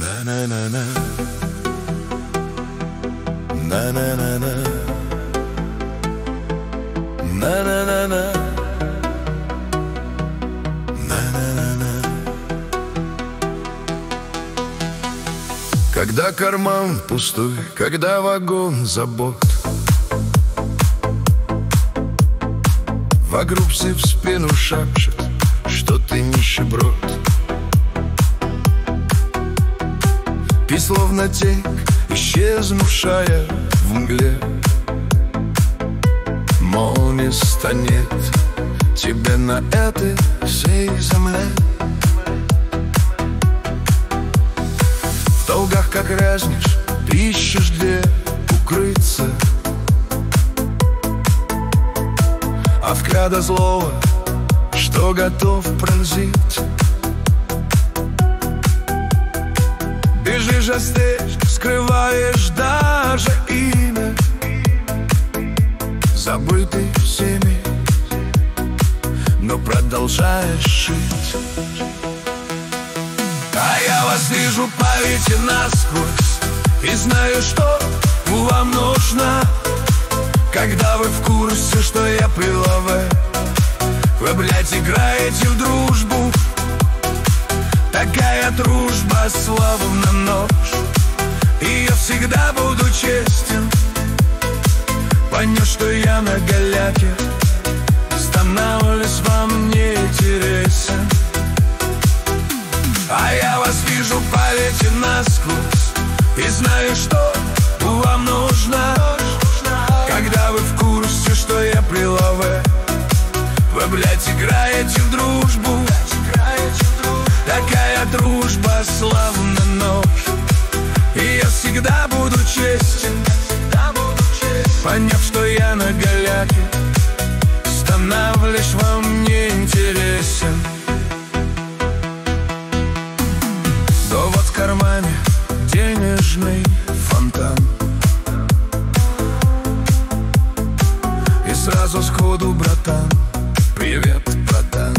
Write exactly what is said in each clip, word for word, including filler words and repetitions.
На-на-на-на, на-на-на-на, на-на-на-на, на-на-на-на. Когда карман пустой, когда вагон забот, вокруг все в спину шепчут, что ты нищеброд. Ты словно тень, исчезнувшая в мгле, мол, не станет тебе на этой всей земле. В долгах как разнишь, ты ищешь где укрыться, от взгляда злого, что готов пронзить. Бежишь, остынешь, скрываешь даже имя, забытый всеми, но продолжаешь жить. А я вас вижу по вете насквозь и знаю, что вам нужно. Когда вы в курсе, что я приловы, вы, блядь, играете в дружбу. Такая дружба словно нож, и я всегда буду честен. Понял, что я на голяке, становлюсь вам не интересен. А я вас вижу по вете насквозь и знаю, что вам нужно. Когда вы в курсе, что я приловы, вы, блядь, играете в дружбу. Такая дружба словно нож, и я всегда буду честен. Поняв, что я на голяке, становлюсь вам не интересен. Да вот в кармане денежный фонтан, и сразу сходу, братан, привет, братан.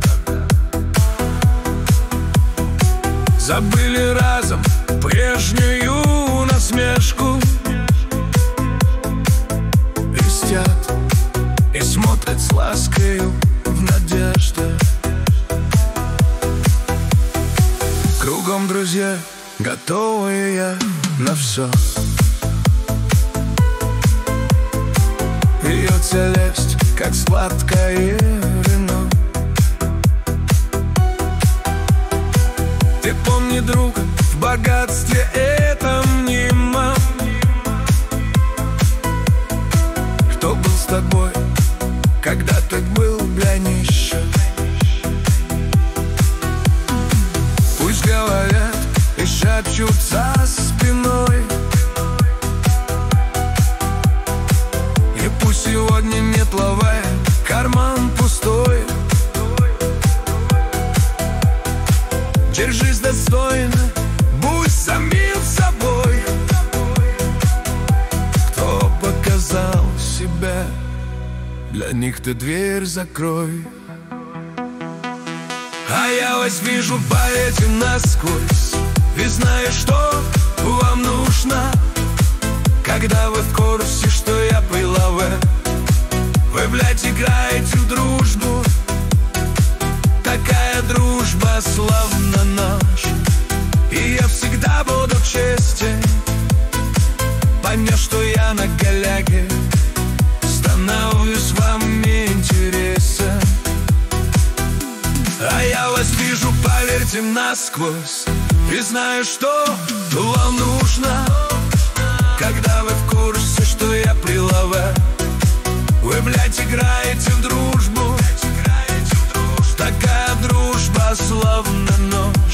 Забыли разом прежнюю насмешку, листят и смотрят с ласкою в надежде. Кругом друзья, готовые я на все. Льется лесть, как сладкое вино. Ты помни, друг, в богатстве этом нема. Кто был с тобой, когда ты был для нищих? Пусть говорят и шепчут за спиной, и пусть сегодня нет лавы, карман пустой. Держись достойно, будь самим собой. Кто показал себя, для них ты дверь закрой. А я вас вижу по этим насквозь и знаю, что вам нужно. Когда вы в курсе, что я приловы, вы, блядь, играете в дружбу. Такая дружба словно нож, и я всегда буду честен. Поняв, что я на голяке, становлюсь вам не интересен. А я вас вижу, поверьте, насквозь и знаю, что вам нужно. Когда вы в курсе, что я приловы, вы, блядь, играете в дружбу. Такая дружба словно нож,